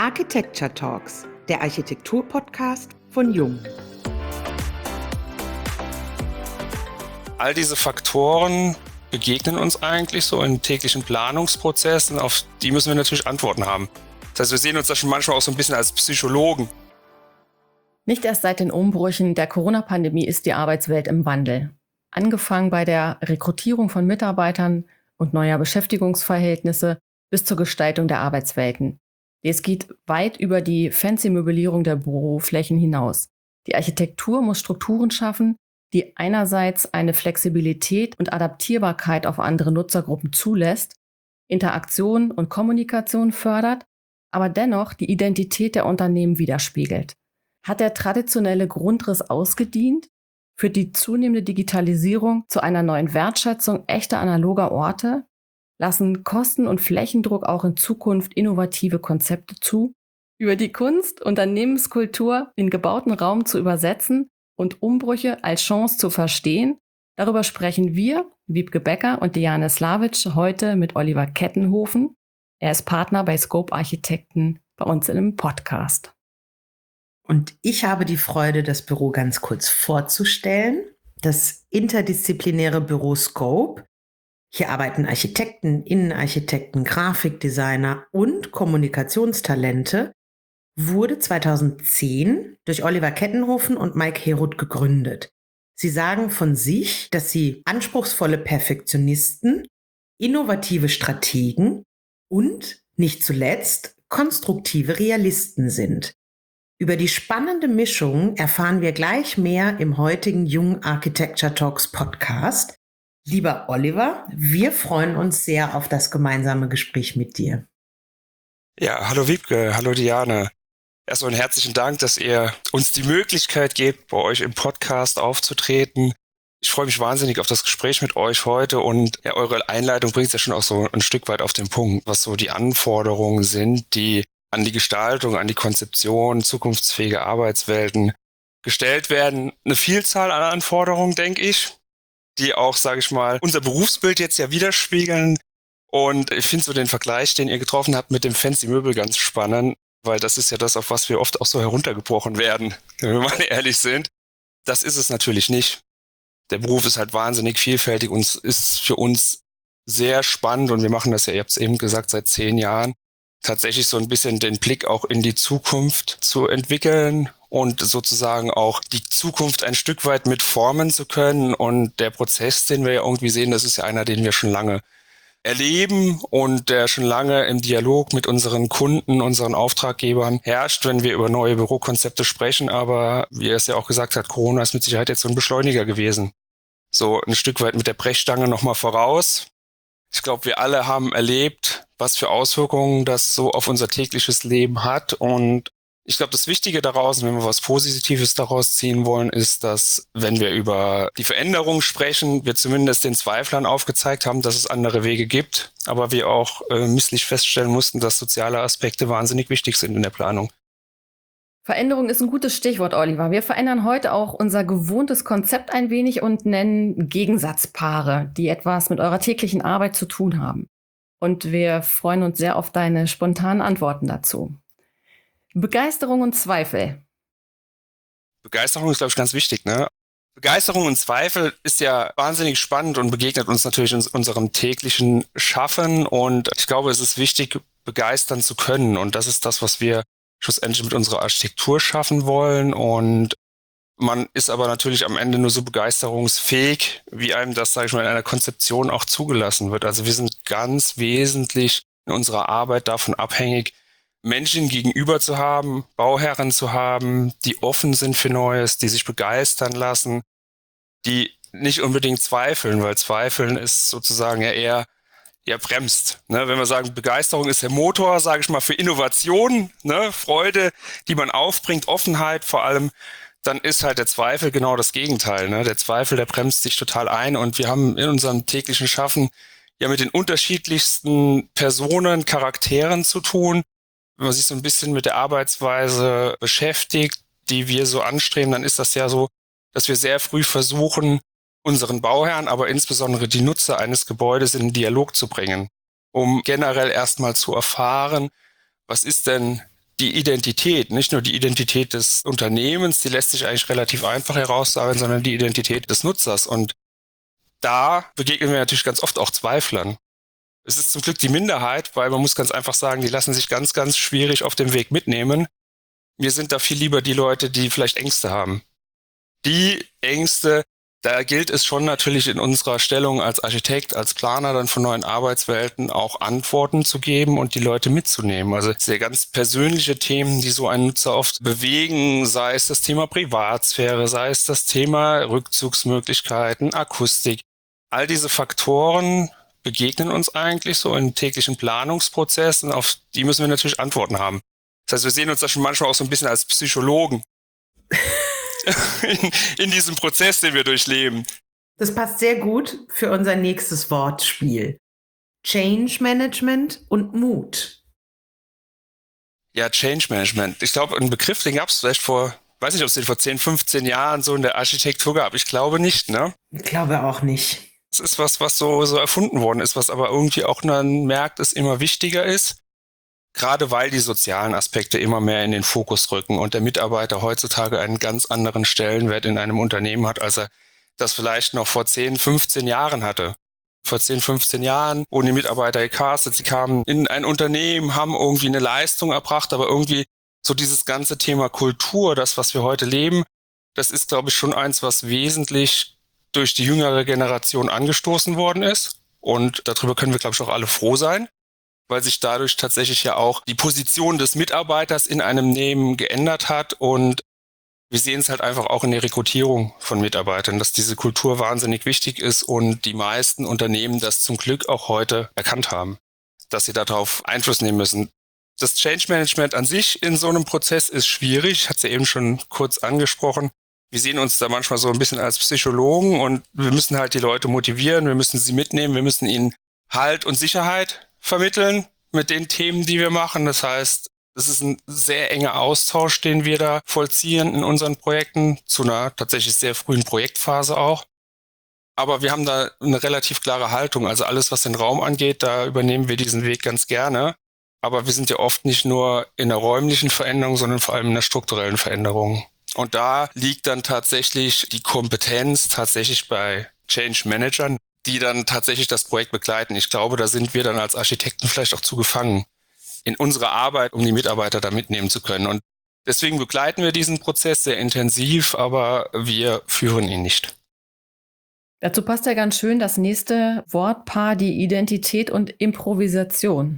Architecture Talks, der Architektur-Podcast von Jung. All diese Faktoren begegnen uns eigentlich so in täglichen Planungsprozessen, auf die müssen wir natürlich Antworten haben. Das heißt, wir sehen uns da schon manchmal auch so ein bisschen als Psychologen. Nicht erst seit den Umbrüchen der Corona-Pandemie ist die Arbeitswelt im Wandel. Angefangen bei der Rekrutierung von Mitarbeitern und neuer Beschäftigungsverhältnisse bis zur Gestaltung der Arbeitswelten. Es geht weit über die fancy Möblierung der Büroflächen hinaus. Die Architektur muss Strukturen schaffen, die einerseits eine Flexibilität und Adaptierbarkeit auf andere Nutzergruppen zulässt, Interaktion und Kommunikation fördert, aber dennoch die Identität der Unternehmen widerspiegelt. Hat der traditionelle Grundriss ausgedient? Führt die zunehmende Digitalisierung zu einer neuen Wertschätzung echter analoger Orte? Lassen Kosten- und Flächendruck auch in Zukunft innovative Konzepte zu? Über die Kunst, Unternehmenskultur in gebauten Raum zu übersetzen und Umbrüche als Chance zu verstehen, darüber sprechen wir, Wiebke Becker und Diane Slavic, heute mit Oliver Kettenhofen. Er ist Partner bei Scope Architekten bei uns in einem Podcast. Und ich habe die Freude, das Büro ganz kurz vorzustellen. Das interdisziplinäre Büro Scope. Hier arbeiten Architekten, Innenarchitekten, Grafikdesigner und Kommunikationstalente, wurde 2010 durch Oliver Kettenhofen und Mike Heroth gegründet. Sie sagen von sich, dass sie anspruchsvolle Perfektionisten, innovative Strategen und, nicht zuletzt, konstruktive Realisten sind. Über die spannende Mischung erfahren wir gleich mehr im heutigen Jung Architecture Talks Podcast. Lieber Oliver, wir freuen uns sehr auf das gemeinsame Gespräch mit dir. Ja, hallo Wiebke, hallo Diane. Erstmal einen herzlichen Dank, dass ihr uns die Möglichkeit gebt, bei euch im Podcast aufzutreten. Ich freue mich wahnsinnig auf das Gespräch mit euch heute und ja, eure Einleitung bringt es ja schon auch so ein Stück weit auf den Punkt, was so die Anforderungen sind, die an die Gestaltung, an die Konzeption zukunftsfähiger Arbeitswelten gestellt werden. Eine Vielzahl an Anforderungen, denke ich, die auch, sage ich mal, unser Berufsbild jetzt ja widerspiegeln. Und ich finde so den Vergleich, den ihr getroffen habt mit dem Fancy Möbel ganz spannend, weil das ist ja das, auf was wir oft auch so heruntergebrochen werden, wenn wir mal ehrlich sind. Das ist es natürlich nicht. Der Beruf ist halt wahnsinnig vielfältig und ist für uns sehr spannend und wir machen das ja, ihr habt es eben gesagt, seit 10 Jahren, tatsächlich so ein bisschen den Blick auch in die Zukunft zu entwickeln und sozusagen auch die Zukunft ein Stück weit mit formen zu können. Und der Prozess, den wir ja irgendwie sehen, das ist ja einer, den wir schon lange erleben und der schon lange im Dialog mit unseren Kunden, unseren Auftraggebern herrscht, wenn wir über neue Bürokonzepte sprechen. Aber wie er es ja auch gesagt hat, Corona ist mit Sicherheit jetzt so ein Beschleuniger gewesen. So ein Stück weit mit der Brechstange nochmal voraus. Ich glaube, wir alle haben erlebt, was für Auswirkungen das so auf unser tägliches Leben hat. Und ich glaube, das Wichtige daraus, wenn wir was Positives daraus ziehen wollen, ist, dass, wenn wir über die Veränderung sprechen, wir zumindest den Zweiflern aufgezeigt haben, dass es andere Wege gibt. Aber wir auch misslich feststellen mussten, dass soziale Aspekte wahnsinnig wichtig sind in der Planung. Veränderung ist ein gutes Stichwort, Oliver. Wir verändern heute auch unser gewohntes Konzept ein wenig und nennen Gegensatzpaare, die etwas mit eurer täglichen Arbeit zu tun haben. Und wir freuen uns sehr auf deine spontanen Antworten dazu. Begeisterung und Zweifel. Begeisterung ist, glaube ich, ganz wichtig, ne? Begeisterung und Zweifel ist ja wahnsinnig spannend und begegnet uns natürlich in unserem täglichen Schaffen. Und ich glaube, es ist wichtig, begeistern zu können. Und das ist das, was wir schlussendlich mit unserer Architektur schaffen wollen. Und man ist aber natürlich am Ende nur so begeisterungsfähig, wie einem das, sage ich mal, in einer Konzeption auch zugelassen wird. Also wir sind ganz wesentlich in unserer Arbeit davon abhängig, Menschen gegenüber zu haben, Bauherren zu haben, die offen sind für Neues, die sich begeistern lassen, die nicht unbedingt zweifeln, weil Zweifeln ist sozusagen ja eher bremst. Ne? Wenn wir sagen, Begeisterung ist der Motor, sage ich mal, für Innovation, ne? Freude, die man aufbringt, Offenheit vor allem, dann ist halt der Zweifel genau das Gegenteil. Ne? Der Zweifel, der bremst sich total ein und wir haben in unserem täglichen Schaffen ja mit den unterschiedlichsten Personen, Charakteren zu tun. Wenn man sich so ein bisschen mit der Arbeitsweise beschäftigt, die wir so anstreben, dann ist das ja so, dass wir sehr früh versuchen, unseren Bauherrn, aber insbesondere die Nutzer eines Gebäudes in den Dialog zu bringen, um generell erstmal zu erfahren, was ist denn die Identität, nicht nur die Identität des Unternehmens, die lässt sich eigentlich relativ einfach heraussagen, sondern die Identität des Nutzers. Und da begegnen wir natürlich ganz oft auch Zweiflern. Es ist zum Glück die Minderheit, weil man muss ganz einfach sagen, die lassen sich ganz, ganz schwierig auf dem Weg mitnehmen. Mir sind da viel lieber die Leute, die vielleicht Ängste haben. Die Ängste, da gilt es schon natürlich in unserer Stellung als Architekt, als Planer dann von neuen Arbeitswelten auch Antworten zu geben und die Leute mitzunehmen. Also sehr ganz persönliche Themen, die so einen Nutzer oft bewegen, sei es das Thema Privatsphäre, sei es das Thema Rückzugsmöglichkeiten, Akustik. All diese Faktoren begegnen uns eigentlich so im täglichen Planungsprozess und auf die müssen wir natürlich Antworten haben. Das heißt, wir sehen uns da schon manchmal auch so ein bisschen als Psychologen in diesem Prozess, den wir durchleben. Das passt sehr gut für unser nächstes Wortspiel. Change Management und Mut. Ja, Change Management. Ich glaube, ein Begriff, den gab es vielleicht weiß nicht, ob es den vor 10, 15 Jahren so in der Architektur gab. Ich glaube nicht, ne? Ich glaube auch nicht. Es ist was so erfunden worden ist, was aber irgendwie auch man merkt, es immer wichtiger ist. Gerade weil die sozialen Aspekte immer mehr in den Fokus rücken und der Mitarbeiter heutzutage einen ganz anderen Stellenwert in einem Unternehmen hat, als er das vielleicht noch vor 10, 15 Jahren hatte. Vor 10, 15 Jahren wurden die Mitarbeiter gecastet, sie kamen in ein Unternehmen, haben irgendwie eine Leistung erbracht, aber irgendwie so dieses ganze Thema Kultur, das, was wir heute leben, das ist, glaube ich, schon eins, was wesentlich durch die jüngere Generation angestoßen worden ist. Und darüber können wir, glaube ich, auch alle froh sein, weil sich dadurch tatsächlich ja auch die Position des Mitarbeiters in einem Unternehmen geändert hat. Und wir sehen es halt einfach auch in der Rekrutierung von Mitarbeitern, dass diese Kultur wahnsinnig wichtig ist und die meisten Unternehmen das zum Glück auch heute erkannt haben, dass sie darauf Einfluss nehmen müssen. Das Change Management an sich in so einem Prozess ist schwierig. Ich hatte es ja eben schon kurz angesprochen. Wir sehen uns da manchmal so ein bisschen als Psychologen und wir müssen halt die Leute motivieren, wir müssen sie mitnehmen, wir müssen ihnen Halt und Sicherheit vermitteln mit den Themen, die wir machen. Das heißt, es ist ein sehr enger Austausch, den wir da vollziehen in unseren Projekten, zu einer tatsächlich sehr frühen Projektphase auch. Aber wir haben da eine relativ klare Haltung. Also alles, was den Raum angeht, da übernehmen wir diesen Weg ganz gerne. Aber wir sind ja oft nicht nur in der räumlichen Veränderung, sondern vor allem in der strukturellen Veränderung. Und da liegt dann tatsächlich die Kompetenz tatsächlich bei Change Managern, die dann tatsächlich das Projekt begleiten. Ich glaube, da sind wir dann als Architekten vielleicht auch zu gefangen in unserer Arbeit, um die Mitarbeiter da mitnehmen zu können. Und deswegen begleiten wir diesen Prozess sehr intensiv, aber wir führen ihn nicht. Dazu passt ja ganz schön das nächste Wortpaar, die Identität und Improvisation.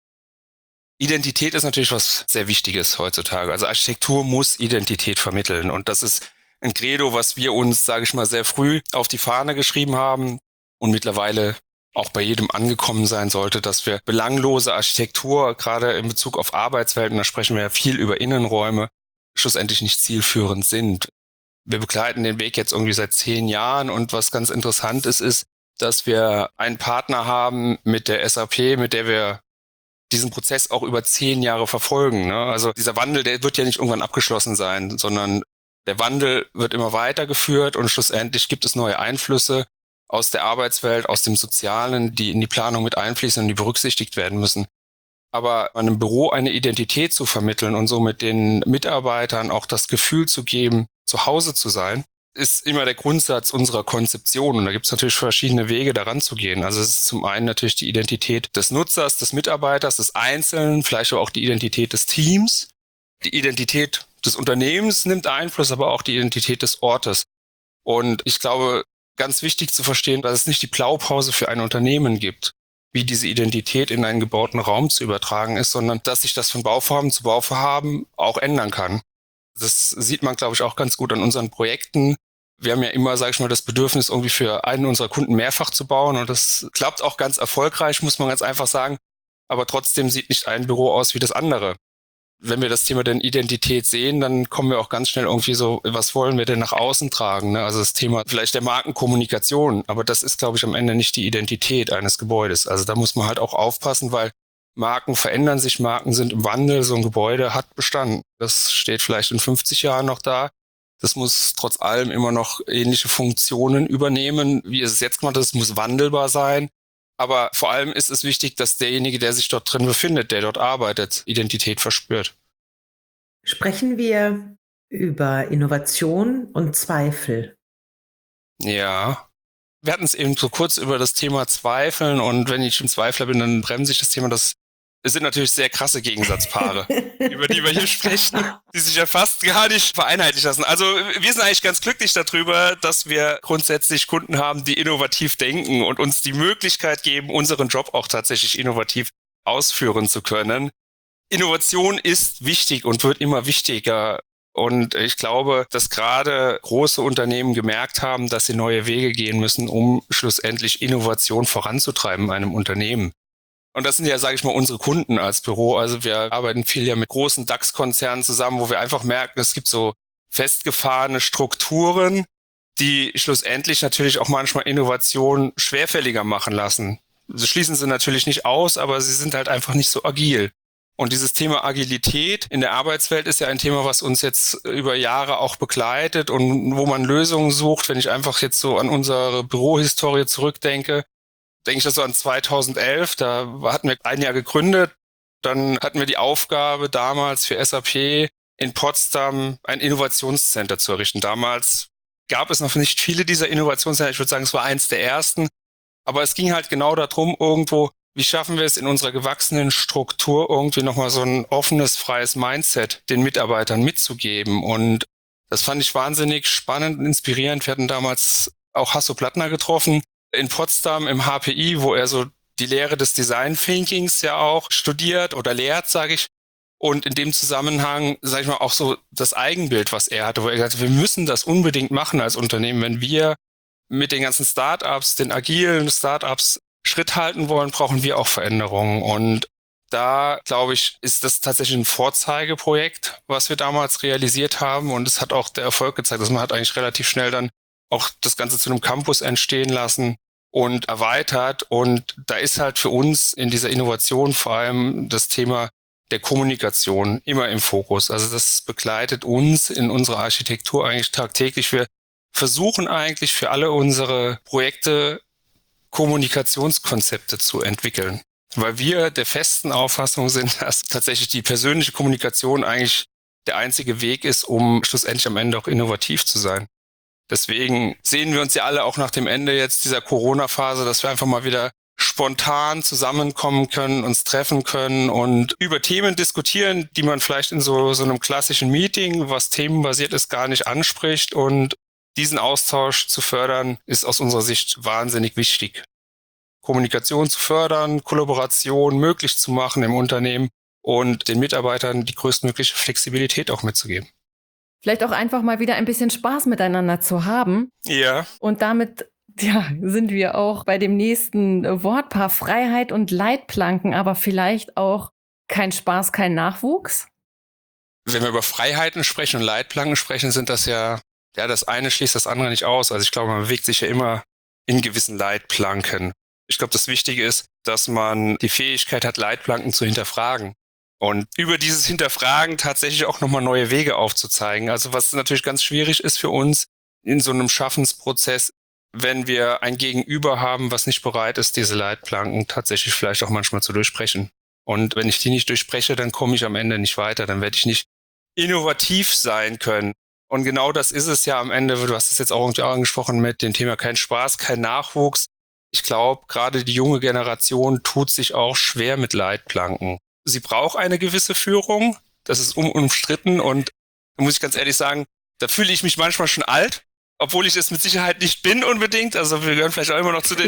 Identität ist natürlich was sehr Wichtiges heutzutage. Also Architektur muss Identität vermitteln. Und das ist ein Credo, was wir uns, sage ich mal, sehr früh auf die Fahne geschrieben haben und mittlerweile auch bei jedem angekommen sein sollte, dass wir belanglose Architektur, gerade in Bezug auf Arbeitswelten, da sprechen wir ja viel über Innenräume, schlussendlich nicht zielführend sind. Wir begleiten den Weg jetzt irgendwie seit 10 Jahren und was ganz interessant ist, dass wir einen Partner haben mit der SAP, mit der wir diesen Prozess auch über 10 Jahre verfolgen. Ne? Also dieser Wandel, der wird ja nicht irgendwann abgeschlossen sein, sondern der Wandel wird immer weitergeführt und schlussendlich gibt es neue Einflüsse aus der Arbeitswelt, aus dem Sozialen, die in die Planung mit einfließen und die berücksichtigt werden müssen. Aber einem Büro eine Identität zu vermitteln und somit den Mitarbeitern auch das Gefühl zu geben, zu Hause zu sein, ist immer der Grundsatz unserer Konzeption. Und da gibt es natürlich verschiedene Wege, daran zu gehen. Also es ist zum einen natürlich die Identität des Nutzers, des Mitarbeiters, des Einzelnen, vielleicht auch die Identität des Teams. Die Identität des Unternehmens nimmt Einfluss, aber auch die Identität des Ortes. Und ich glaube, ganz wichtig zu verstehen, dass es nicht die Blaupause für ein Unternehmen gibt, wie diese Identität in einen gebauten Raum zu übertragen ist, sondern dass sich das von Bauvorhaben zu Bauvorhaben auch ändern kann. Das sieht man, glaube ich, auch ganz gut an unseren Projekten. Wir haben ja immer, sage ich mal, das Bedürfnis, irgendwie für einen unserer Kunden mehrfach zu bauen. Und das klappt auch ganz erfolgreich, muss man ganz einfach sagen. Aber trotzdem sieht nicht ein Büro aus wie das andere. Wenn wir das Thema denn Identität sehen, dann kommen wir auch ganz schnell irgendwie so, was wollen wir denn nach außen tragen? Ne? Also das Thema vielleicht der Markenkommunikation. Aber das ist, glaube ich, am Ende nicht die Identität eines Gebäudes. Also da muss man halt auch aufpassen, weil Marken verändern sich, Marken sind im Wandel, so ein Gebäude hat Bestand. Das steht vielleicht in 50 Jahren noch da. Das muss trotz allem immer noch ähnliche Funktionen übernehmen, wie es jetzt gemacht ist. Es muss wandelbar sein. Aber vor allem ist es wichtig, dass derjenige, der sich dort drin befindet, der dort arbeitet, Identität verspürt. Sprechen wir über Innovation und Zweifel. Ja. Wir hatten es eben so kurz über das Thema Zweifeln und wenn ich ein Zweifler bin, dann bremse ich das Thema. Es sind natürlich sehr krasse Gegensatzpaare, über die wir hier sprechen, die sich ja fast gar nicht vereinheitlichen lassen. Also wir sind eigentlich ganz glücklich darüber, dass wir grundsätzlich Kunden haben, die innovativ denken und uns die Möglichkeit geben, unseren Job auch tatsächlich innovativ ausführen zu können. Innovation ist wichtig und wird immer wichtiger. Und ich glaube, dass gerade große Unternehmen gemerkt haben, dass sie neue Wege gehen müssen, um schlussendlich Innovation voranzutreiben in einem Unternehmen. Und das sind ja, sage ich mal, unsere Kunden als Büro. Also wir arbeiten viel ja mit großen DAX-Konzernen zusammen, wo wir einfach merken, es gibt so festgefahrene Strukturen, die schlussendlich natürlich auch manchmal Innovation schwerfälliger machen lassen. Das schließen sie natürlich nicht aus, aber sie sind halt einfach nicht so agil. Und dieses Thema Agilität in der Arbeitswelt ist ja ein Thema, was uns jetzt über Jahre auch begleitet und wo man Lösungen sucht. Wenn ich einfach jetzt so an unsere Bürohistorie zurückdenke, denke ich das so an 2011, da hatten wir ein Jahr gegründet, dann hatten wir die Aufgabe damals für SAP in Potsdam ein Innovationscenter zu errichten. Damals gab es noch nicht viele dieser Innovationscenter, ich würde sagen, es war eins der ersten, aber es ging halt genau darum, irgendwo, wie schaffen wir es in unserer gewachsenen Struktur irgendwie nochmal so ein offenes, freies Mindset den Mitarbeitern mitzugeben. Und das fand ich wahnsinnig spannend und inspirierend. Wir hatten damals auch Hasso Plattner getroffen in Potsdam im HPI, wo er so die Lehre des Design Thinkings ja auch studiert oder lehrt, sage ich. Und in dem Zusammenhang, sage ich mal, auch so das Eigenbild, was er hatte, wo er gesagt hat, wir müssen das unbedingt machen als Unternehmen, wenn wir mit den ganzen Startups, den agilen Startups Schritt halten wollen, brauchen wir auch Veränderungen. Und da, glaube ich, ist das tatsächlich ein Vorzeigeprojekt, was wir damals realisiert haben. Und es hat auch der Erfolg gezeigt, dass man hat eigentlich relativ schnell dann auch das Ganze zu einem Campus entstehen lassen und erweitert. Und da ist halt für uns in dieser Innovation vor allem das Thema der Kommunikation immer im Fokus. Also das begleitet uns in unserer Architektur eigentlich tagtäglich. Wir versuchen eigentlich für alle unsere Projekte Kommunikationskonzepte zu entwickeln, weil wir der festen Auffassung sind, dass tatsächlich die persönliche Kommunikation eigentlich der einzige Weg ist, um schlussendlich am Ende auch innovativ zu sein. Deswegen sehen wir uns ja alle auch nach dem Ende jetzt dieser Corona-Phase, dass wir einfach mal wieder spontan zusammenkommen können, uns treffen können und über Themen diskutieren, die man vielleicht in so einem klassischen Meeting, was themenbasiert ist, gar nicht anspricht. Und diesen Austausch zu fördern, ist aus unserer Sicht wahnsinnig wichtig. Kommunikation zu fördern, Kollaboration möglich zu machen im Unternehmen und den Mitarbeitern die größtmögliche Flexibilität auch mitzugeben. Vielleicht auch einfach mal wieder ein bisschen Spaß miteinander zu haben. Ja. Und damit sind wir auch bei dem nächsten Wortpaar Freiheit und Leitplanken, aber vielleicht auch kein Spaß, kein Nachwuchs. Wenn wir über Freiheiten sprechen und Leitplanken sprechen, sind das ja, das eine schließt das andere nicht aus. Also ich glaube, man bewegt sich ja immer in gewissen Leitplanken. Ich glaube, das Wichtige ist, dass man die Fähigkeit hat, Leitplanken zu hinterfragen. Und über dieses Hinterfragen tatsächlich auch nochmal neue Wege aufzuzeigen. Also was natürlich ganz schwierig ist für uns in so einem Schaffensprozess, wenn wir ein Gegenüber haben, was nicht bereit ist, diese Leitplanken tatsächlich vielleicht auch manchmal zu durchbrechen. Und wenn ich die nicht durchbreche, dann komme ich am Ende nicht weiter. Dann werde ich nicht innovativ sein können. Und genau das ist es ja am Ende. Du hast es jetzt auch irgendwie angesprochen mit dem Thema kein Spaß, kein Nachwuchs. Ich glaube, gerade die junge Generation tut sich auch schwer mit Leitplanken. Sie braucht eine gewisse Führung. Das ist unumstritten. Und da muss ich ganz ehrlich sagen, da fühle ich mich manchmal schon alt, obwohl ich es mit Sicherheit nicht bin unbedingt. Also wir gehören vielleicht auch immer noch zu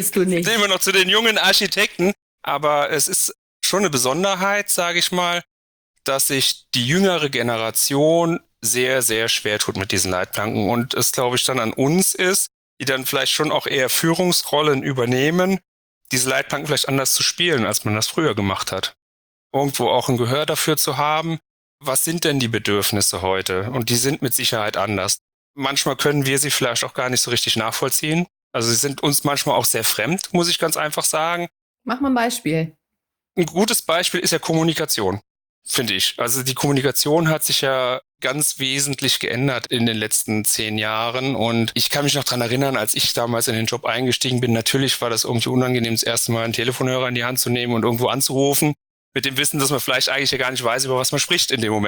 den jungen Architekten. Aber es ist schon eine Besonderheit, sage ich mal, dass sich die jüngere Generation sehr, sehr schwer tut mit diesen Leitplanken. Und es, glaube ich, dann an uns ist, die dann vielleicht schon auch eher Führungsrollen übernehmen, diese Leitplanken vielleicht anders zu spielen, als man das früher gemacht hat. Irgendwo auch ein Gehör dafür zu haben, was sind denn die Bedürfnisse heute? Und die sind mit Sicherheit anders. Manchmal können wir sie vielleicht auch gar nicht so richtig nachvollziehen. Also sie sind uns manchmal auch sehr fremd, muss ich ganz einfach sagen. Mach mal ein Beispiel. Ein gutes Beispiel ist ja Kommunikation, finde ich. Also die Kommunikation hat sich ja ganz wesentlich geändert in den letzten 10 Jahren. Und ich kann mich noch dran erinnern, als ich damals in den Job eingestiegen bin, natürlich war das irgendwie unangenehm, das erste Mal einen Telefonhörer in die Hand zu nehmen und irgendwo anzurufen, mit dem Wissen, dass man vielleicht eigentlich ja gar nicht weiß, über was man spricht in dem Moment.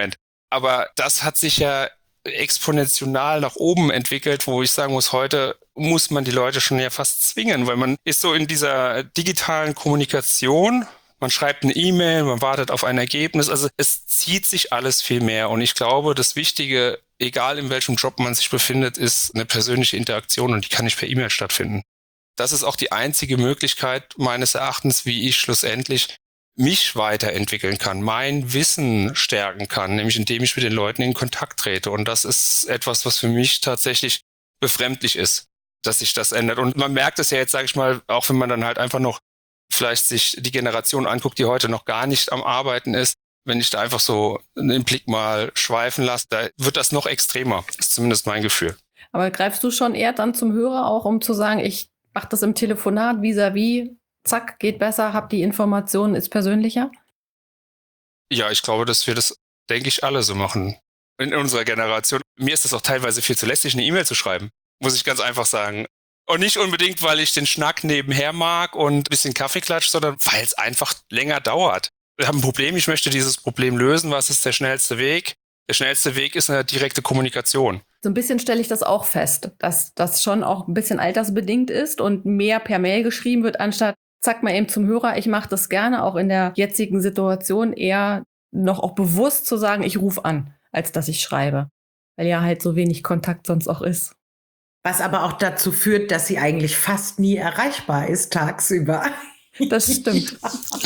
Aber das hat sich ja exponentiell nach oben entwickelt, wo ich sagen muss, heute muss man die Leute schon ja fast zwingen, weil man ist so in dieser digitalen Kommunikation, man schreibt eine E-Mail, man wartet auf ein Ergebnis, also es zieht sich alles viel mehr und ich glaube, das Wichtige, egal in welchem Job man sich befindet, ist eine persönliche Interaktion und die kann nicht per E-Mail stattfinden. Das ist auch die einzige Möglichkeit meines Erachtens, wie ich schlussendlich mich weiterentwickeln kann, mein Wissen stärken kann, nämlich indem ich mit den Leuten in Kontakt trete. Und das ist etwas, was für mich tatsächlich befremdlich ist, dass sich das ändert. Und man merkt es ja jetzt, sage ich mal, auch wenn man dann halt einfach noch vielleicht sich die Generation anguckt, die heute noch gar nicht am Arbeiten ist, wenn ich da einfach so den Blick mal schweifen lasse, da wird das noch extremer, ist zumindest mein Gefühl. Aber greifst du schon eher dann zum Hörer auch, um zu sagen, ich mache das im Telefonat vis-à-vis, zack, geht besser, hab die Informationen, ist persönlicher? Ja, ich glaube, dass wir das, denke ich, alle so machen in unserer Generation. Mir ist es auch teilweise viel zu lästig, eine E-Mail zu schreiben, muss ich ganz einfach sagen. Und nicht unbedingt, weil ich den Schnack nebenher mag und ein bisschen Kaffeeklatsch, sondern weil es einfach länger dauert. Wir haben ein Problem, ich möchte dieses Problem lösen. Was ist der schnellste Weg? Der schnellste Weg ist eine direkte Kommunikation. So ein bisschen stelle ich das auch fest, dass das schon auch ein bisschen altersbedingt ist und mehr per Mail geschrieben wird, anstatt zack mal eben zum Hörer. Ich mache das gerne auch in der jetzigen Situation eher noch auch bewusst zu sagen, ich rufe an, als dass ich schreibe. Weil ja halt so wenig Kontakt sonst auch ist. Was aber auch dazu führt, dass sie eigentlich fast nie erreichbar ist tagsüber. Das stimmt.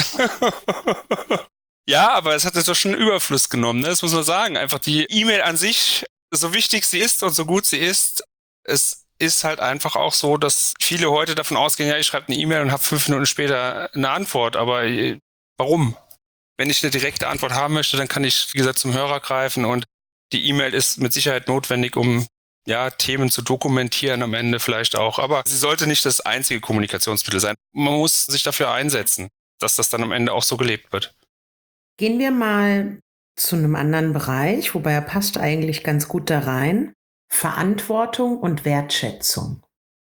Ja, aber es hat jetzt doch schon einen Überfluss genommen, ne? Das muss man sagen. Einfach die E-Mail an sich, so wichtig sie ist und so gut sie ist, es ist halt einfach auch so, dass viele heute davon ausgehen, ja, ich schreibe eine E-Mail und habe 5 Minuten später eine Antwort. Aber warum? Wenn ich eine direkte Antwort haben möchte, dann kann ich, wie gesagt, zum Hörer greifen und die E-Mail ist mit Sicherheit notwendig, um ja, Themen zu dokumentieren am Ende vielleicht auch. Aber sie sollte nicht das einzige Kommunikationsmittel sein. Man muss sich dafür einsetzen, dass das dann am Ende auch so gelebt wird. Gehen wir mal zu einem anderen Bereich, wobei er passt eigentlich ganz gut da rein. Verantwortung und Wertschätzung.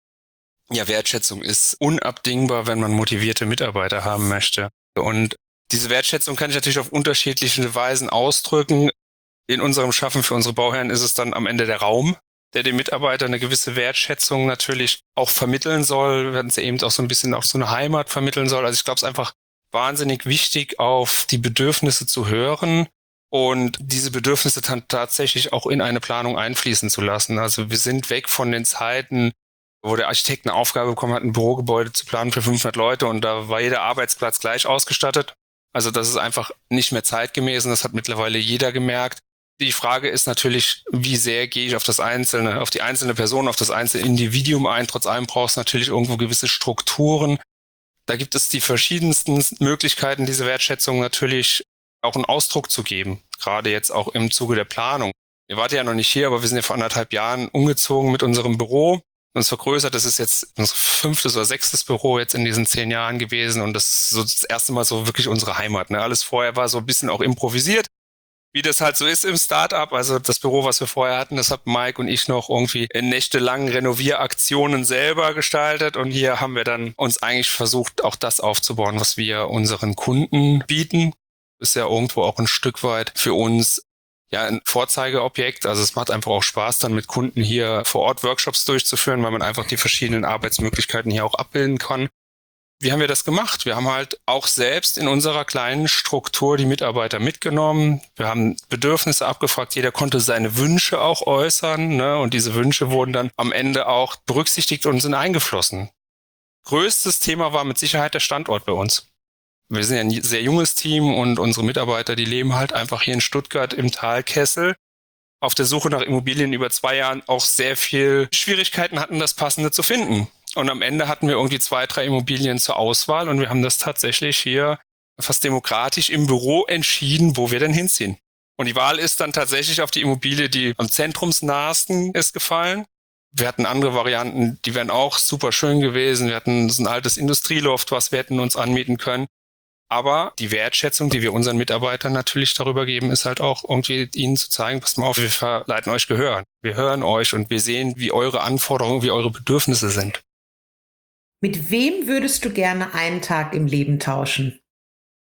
Ja, Wertschätzung ist unabdingbar, wenn man motivierte Mitarbeiter haben möchte. Und diese Wertschätzung kann ich natürlich auf unterschiedliche Weisen ausdrücken. In unserem Schaffen für unsere Bauherren ist es dann am Ende der Raum, der dem Mitarbeiter eine gewisse Wertschätzung natürlich auch vermitteln soll, wenn es eben auch so ein bisschen auch so eine Heimat vermitteln soll. Also ich glaube, es ist einfach wahnsinnig wichtig, auf die Bedürfnisse zu hören und diese Bedürfnisse dann tatsächlich auch in eine Planung einfließen zu lassen. Also wir sind weg von den Zeiten, wo der Architekt eine Aufgabe bekommen hat, ein Bürogebäude zu planen für 500 Leute und da war jeder Arbeitsplatz gleich ausgestattet. Also das ist einfach nicht mehr zeitgemäß und das hat mittlerweile jeder gemerkt. Die Frage ist natürlich, wie sehr gehe ich auf die einzelne Person, auf das einzelne Individuum ein. Trotz allem braucht es natürlich irgendwo gewisse Strukturen. Da gibt es die verschiedensten Möglichkeiten, diese Wertschätzung natürlich auch einen Ausdruck zu geben. Gerade jetzt auch im Zuge der Planung. Ihr wart ja noch nicht hier, aber wir sind ja vor 1,5 Jahren umgezogen mit unserem Büro. Uns vergrößert. Das ist jetzt unser 5. oder 6. Büro jetzt in diesen 10 Jahren gewesen. Und das ist so das erste Mal so wirklich unsere Heimat. Ne? Alles vorher war so ein bisschen auch improvisiert. Wie das halt so ist im Start-up, also das Büro, was wir vorher hatten, das hat Mike und ich noch irgendwie in nächtelangen Renovieraktionen selber gestaltet und hier haben wir dann uns eigentlich versucht, auch das aufzubauen, was wir unseren Kunden bieten. Ist ja irgendwo auch ein Stück weit für uns ja ein Vorzeigeobjekt, also es macht einfach auch Spaß, dann mit Kunden hier vor Ort Workshops durchzuführen, weil man einfach die verschiedenen Arbeitsmöglichkeiten hier auch abbilden kann. Wie haben wir das gemacht? Wir haben halt auch selbst in unserer kleinen Struktur die Mitarbeiter mitgenommen. Wir haben Bedürfnisse abgefragt. Jeder konnte seine Wünsche auch äußern, ne? Und diese Wünsche wurden dann am Ende auch berücksichtigt und sind eingeflossen. Größtes Thema war mit Sicherheit der Standort bei uns. Wir sind ja ein sehr junges Team und unsere Mitarbeiter, die leben halt einfach hier in Stuttgart im Talkessel. Auf der Suche nach Immobilien über 2 Jahren auch sehr viel Schwierigkeiten hatten, das Passende zu finden. Und am Ende hatten wir irgendwie 2, 3 Immobilien zur Auswahl und wir haben das tatsächlich hier fast demokratisch im Büro entschieden, wo wir denn hinziehen. Und die Wahl ist dann tatsächlich auf die Immobilie, die am zentrumsnahesten ist, gefallen. Wir hatten andere Varianten, die wären auch super schön gewesen. Wir hatten so ein altes Industrieloft, was wir hätten uns anmieten können. Aber die Wertschätzung, die wir unseren Mitarbeitern natürlich darüber geben, ist halt auch irgendwie ihnen zu zeigen, passt mal auf, wir verleiten euch Gehör. Wir hören euch und wir sehen, wie eure Anforderungen, wie eure Bedürfnisse sind. Mit wem würdest du gerne einen Tag im Leben tauschen?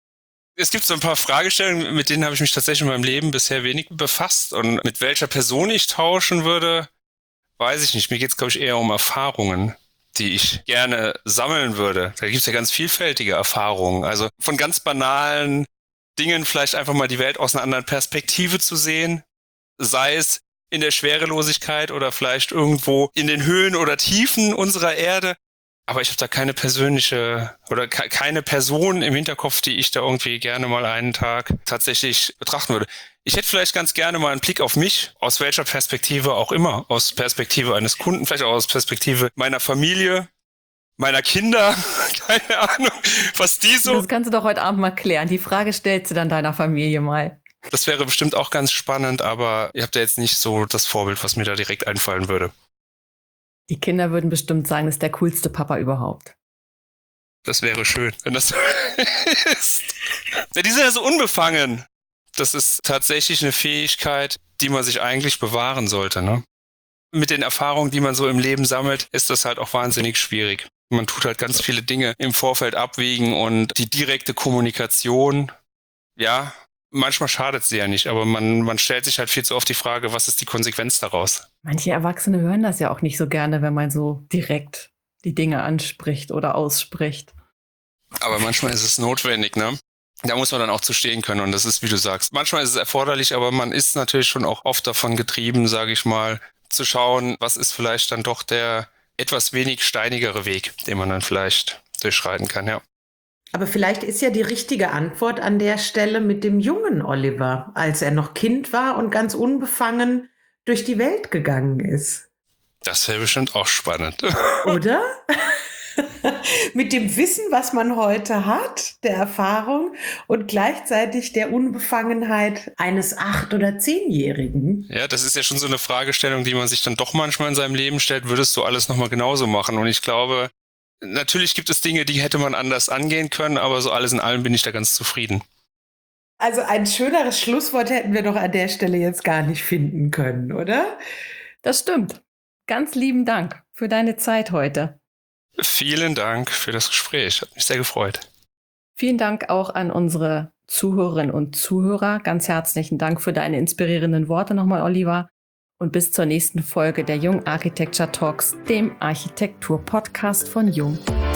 Es gibt so ein paar Fragestellungen, mit denen habe ich mich tatsächlich in meinem Leben bisher wenig befasst. Und mit welcher Person ich tauschen würde, weiß ich nicht. Mir geht es, glaube ich, eher um Erfahrungen, die ich gerne sammeln würde. Da gibt es ja ganz vielfältige Erfahrungen. Also von ganz banalen Dingen vielleicht einfach mal die Welt aus einer anderen Perspektive zu sehen. Sei es in der Schwerelosigkeit oder vielleicht irgendwo in den Höhen oder Tiefen unserer Erde. Aber ich habe da keine persönliche oder keine Person im Hinterkopf, die ich da irgendwie gerne mal einen Tag tatsächlich betrachten würde. Ich hätte vielleicht ganz gerne mal einen Blick auf mich, aus welcher Perspektive auch immer, aus Perspektive eines Kunden, vielleicht auch aus Perspektive meiner Familie, meiner Kinder, keine Ahnung, was die so... Das kannst du doch heute Abend mal klären. Die Frage stellst du dann deiner Familie mal. Das wäre bestimmt auch ganz spannend, aber ihr habt ja jetzt nicht so das Vorbild, was mir da direkt einfallen würde. Die Kinder würden bestimmt sagen, das ist der coolste Papa überhaupt. Das wäre schön, wenn das so ist. Ja, die sind ja so unbefangen. Das ist tatsächlich eine Fähigkeit, die man sich eigentlich bewahren sollte, ne? Mit den Erfahrungen, die man so im Leben sammelt, ist das halt auch wahnsinnig schwierig. Man tut halt ganz viele Dinge im Vorfeld abwägen und die direkte Kommunikation, ja, manchmal schadet sie ja nicht, aber man stellt sich halt viel zu oft die Frage, was ist die Konsequenz daraus? Manche Erwachsene hören das ja auch nicht so gerne, wenn man so direkt die Dinge anspricht oder ausspricht. Aber manchmal ist es notwendig, ne? Da muss man dann auch zu stehen können und das ist, wie du sagst, manchmal ist es erforderlich, aber man ist natürlich schon auch oft davon getrieben, sage ich mal, zu schauen, was ist vielleicht dann doch der etwas wenig steinigere Weg, den man dann vielleicht durchschreiten kann, ja. Aber vielleicht ist ja die richtige Antwort an der Stelle mit dem jungen Oliver, als er noch Kind war und ganz unbefangen durch die Welt gegangen ist. Das wäre bestimmt auch spannend. Oder? Mit dem Wissen, was man heute hat, der Erfahrung und gleichzeitig der Unbefangenheit eines 8- oder 10-Jährigen. Ja, das ist ja schon so eine Fragestellung, die man sich dann doch manchmal in seinem Leben stellt. Würdest du alles nochmal genauso machen? Und ich glaube, natürlich gibt es Dinge, die hätte man anders angehen können, aber so alles in allem bin ich da ganz zufrieden. Also ein schöneres Schlusswort hätten wir doch an der Stelle jetzt gar nicht finden können, oder? Das stimmt. Ganz lieben Dank für deine Zeit heute. Vielen Dank für das Gespräch. Hat mich sehr gefreut. Vielen Dank auch an unsere Zuhörerinnen und Zuhörer. Ganz herzlichen Dank für deine inspirierenden Worte nochmal, Oliver. Und bis zur nächsten Folge der Jung Architecture Talks, dem Architektur-Podcast von Jung.